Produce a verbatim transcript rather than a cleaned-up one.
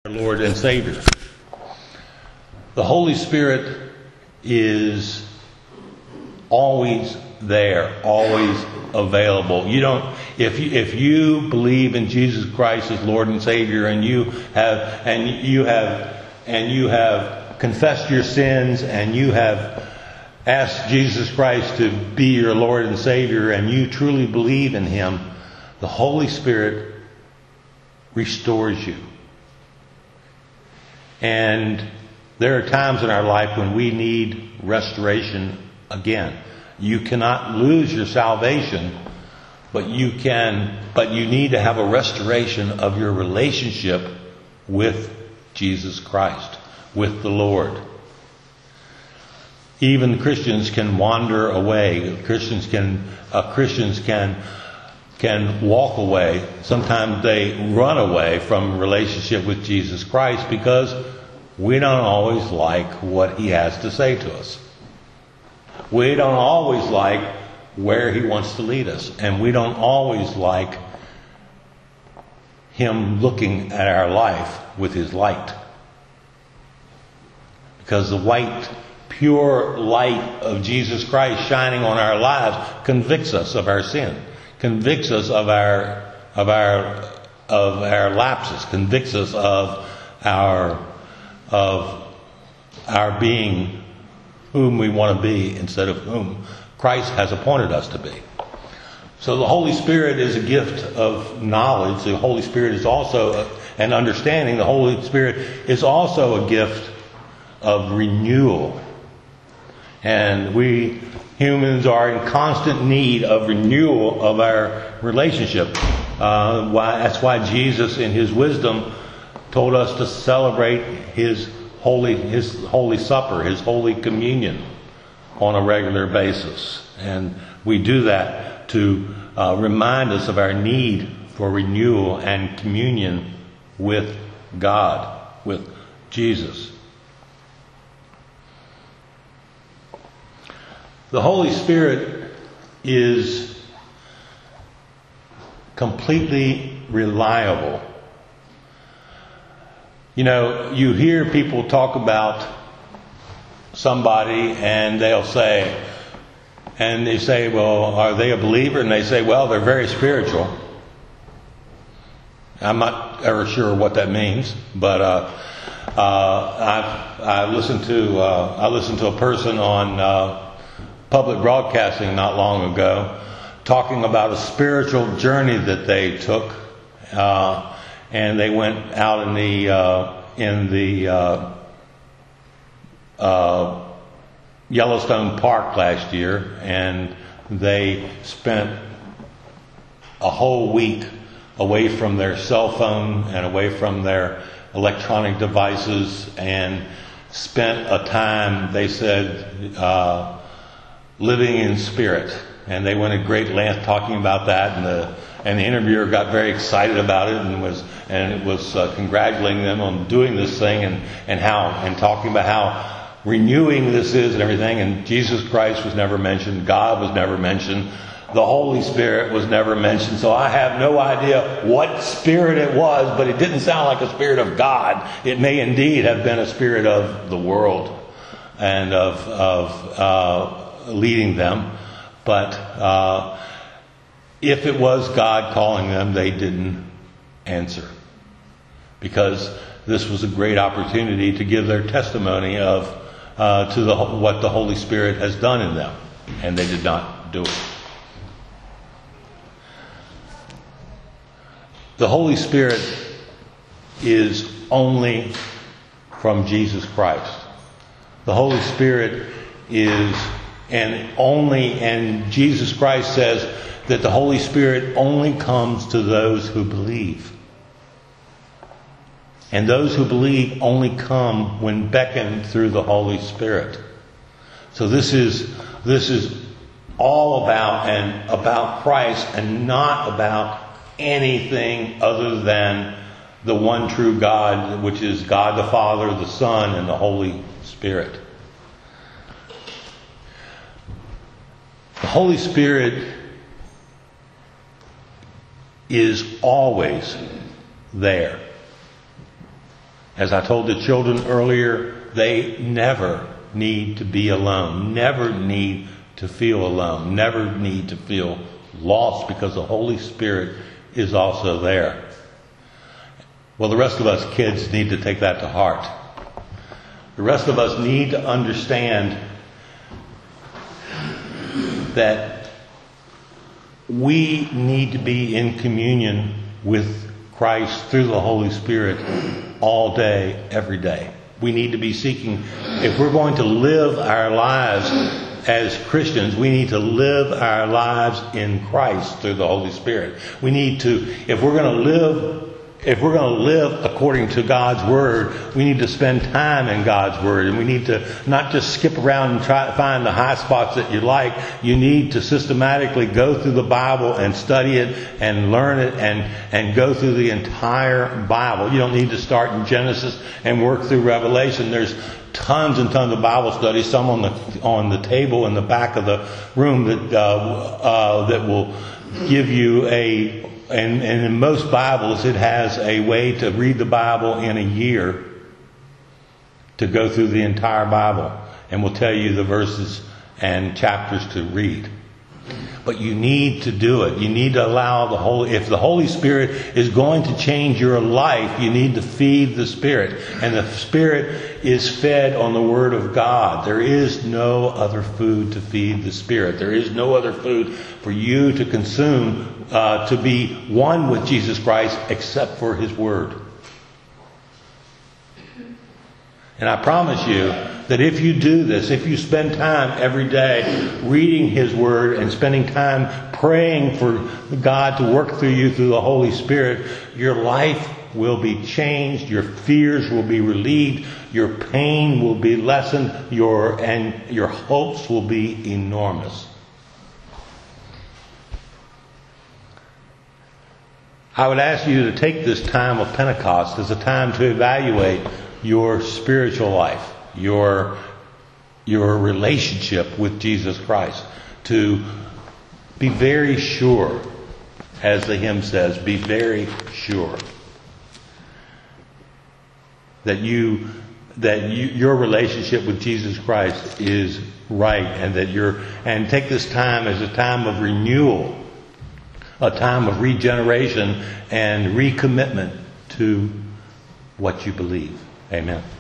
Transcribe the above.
Lord and Savior. The Holy Spirit is always there, always available. You don't, if you, if you believe in Jesus Christ as Lord and Savior, and you have, and you have, and you have confessed your sins, and you have asked Jesus Christ to be your Lord and Savior, and you truly believe in Him, the Holy Spirit restores you. And there are times in our life when we need restoration again. You cannot lose your salvation, but you can, but you need to have a restoration of your relationship with Jesus Christ, with the Lord. Even Christians can wander away. Christians can, uh, Christians can, can walk away. Sometimes they run away from relationship with Jesus Christ because we don't always like what He has to say to us. We don't always like where He wants to lead us. And we don't always like Him looking at our life with His light. Because the white, pure light of Jesus Christ shining on our lives convicts us of our sin. Convicts us of our of our of our lapses, convicts us of our of our being whom we want to be instead of whom Christ has appointed us to be. So the Holy Spirit is a gift of knowledge. The Holy Spirit is also a, an understanding. The Holy Spirit is also a gift of renewal. And we humans are in constant need of renewal of our relationship. Uh, why, that's why Jesus, in His wisdom, told us to celebrate His holy, His holy supper, His holy communion, on a regular basis. And we do that to uh, remind us of our need for renewal and communion with God, with Jesus. The Holy Spirit is completely reliable. You know, you hear people talk about somebody and they'll say, and they say, well, are they a believer? And they say, well, they're very spiritual. I'm not ever sure what that means, but uh, uh, I've, I listened to uh, I listened to a person on uh, public broadcasting not long ago talking about a spiritual journey that they took, uh, and they went out in the uh, in the uh, uh, Yellowstone Park last year, and they spent a whole week away from their cell phone and away from their electronic devices, and spent a time, they said, uh, living in spirit. And they went at great length talking about that, and the and the interviewer got very excited about it, and was and it was uh, congratulating them on doing this thing, and and how and talking about how renewing this is and everything. And Jesus Christ was never mentioned, God was never mentioned, the Holy Spirit was never mentioned. So I have no idea what spirit it was, but it didn't sound like a spirit of God. It may indeed have been a spirit of the world and of of uh, leading them. But uh, if it was God calling them, they didn't answer, because this was a great opportunity to give their testimony of uh, to the, what the Holy Spirit has done in them, and they did not do it. The Holy Spirit is only from Jesus Christ. The Holy Spirit is And only, and Jesus Christ says that the Holy Spirit only comes to those who believe. And those who believe only come when beckoned through the Holy Spirit. So this is, this is all about, and about Christ, and not about anything other than the one true God, which is God the Father, the Son, and the Holy Spirit. The Holy Spirit is always there. As I told the children earlier, they never need to be alone, never need to feel alone, never need to feel lost, because the Holy Spirit is also there. Well, the rest of us kids need to take that to heart. The rest of us need to understand that we need to be in communion with Christ through the Holy Spirit all day, every day. We need to be seeking, if we're going to live our lives as Christians, we need to live our lives in Christ through the Holy Spirit. We need to, if we're going to live If we're going to live according to God's Word, we need to spend time in God's Word. And we need to not just skip around and try to find the high spots that you like. You need to systematically go through the Bible and study it and learn it and, and go through the entire Bible. You don't need to start in Genesis and work through Revelation. There's tons and tons of Bible studies, some on the on the table in the back of the room that uh, uh, that will give you a... And, and in most Bibles, it has a way to read the Bible in a year, to go through the entire Bible, and will tell you the verses and chapters to read. But you need to do it. You need to allow the Holy, if the Holy Spirit is going to change your life, you need to feed the Spirit. And the Spirit is fed on the Word of God. There is no other food to feed the Spirit. There is no other food for you to consume uh, to be one with Jesus Christ except for His Word. And I promise you that if you do this, if you spend time every day reading His Word and spending time praying for God to work through you through the Holy Spirit, your life will be changed, your fears will be relieved, your pain will be lessened, your and your hopes will be enormous. I would ask you to take this time of Pentecost as a time to evaluate your spiritual life, your your relationship with Jesus Christ, to be very sure, as the hymn says, be very sure that you that you, your relationship with Jesus Christ is right, and that you're and take this time as a time of renewal, a time of regeneration and recommitment to what you believe. Amen.